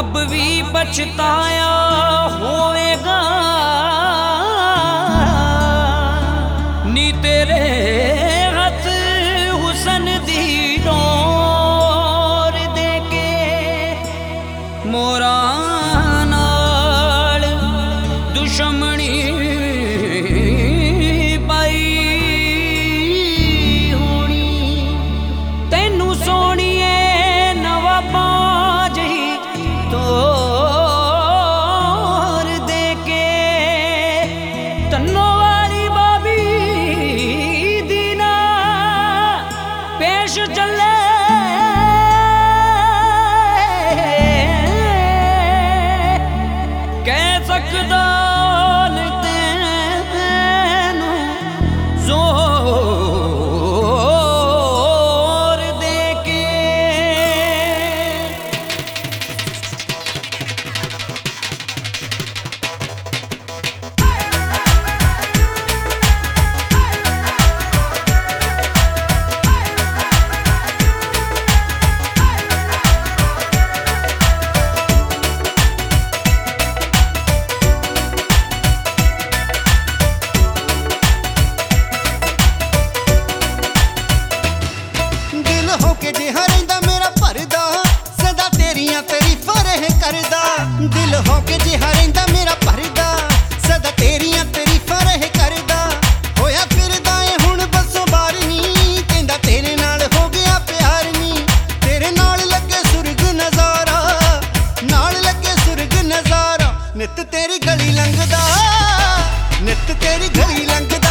अब भी पछताया होएगा नी तेरे हथ हुसन दी डोर दे के मोरा नाल दुश्मनी पाई होनी तैनू सोनिए नवा पाज ही तोर दे के तन्नो वाली बाबी दीना पेश चले कह सकदा दिल होके जिहा रहिंदा मेरा भरदा सदा तेरियां तारीफां रहे करदा होया फिरदा ए हुण बसों बार नी कहंदा तेरे नाल हो गया प्यार नी तेरे नाल लगे सुर्ग नजारा नित तेरी गली लंघदा नित तेरी गली लंघदा